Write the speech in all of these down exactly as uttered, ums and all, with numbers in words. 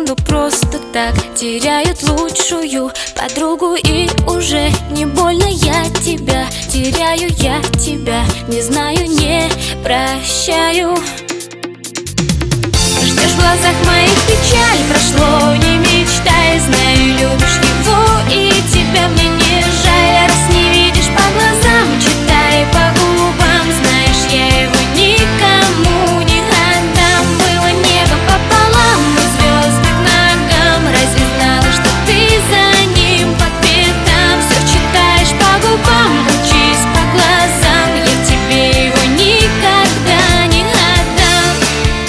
секунду просто так теряют лучшую подругу. И уже не больно я тебя теряю, я тебя не знаю, не прощаю. Ждешь в глазах моих печаль, прошло, не мечтай, знаю, любишь его, и тебя мне не жаль. Раз не видишь по глазам, читай по губам, знаешь, я его никому не отдам. Было небо пополам и звезды к ногам, разве знала, что ты за ним по пятам? Все читаешь по губам, учись по глазам, я тебе его никогда не отдам.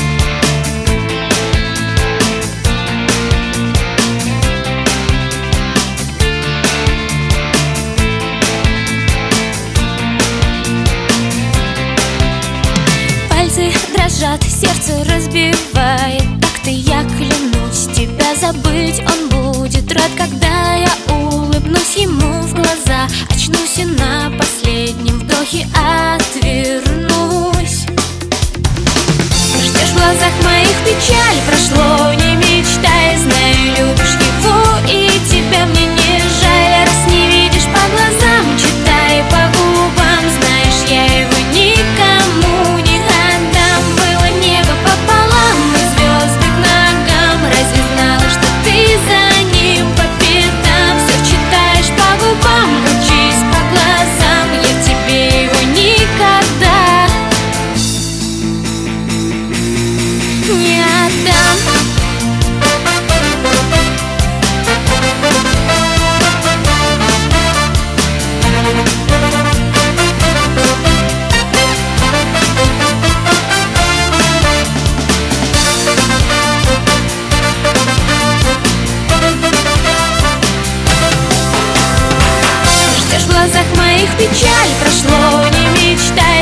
Пальцы дрожат, сердце разбивает такты, я клянусь, тебя забыть он будет рад, когда я улыбнусь ему в глаза. Очнусь и на последнем вдохе отвернусь. Ждешь в глазах моих печаль, прошло, не мечтай, знаю, любишь его, и тебя мне не жаль. Раз не видишь по глазам, читай по губам, знаешь, я его никому не отдам. Было небо пополам и звезды к ногам, разве знала, что ты за ним по пятам? Все читаешь по губам, учись по глазам, я тебе его никогда не отдам. Ждешь в глазах моих печаль, прошло, не мечтай,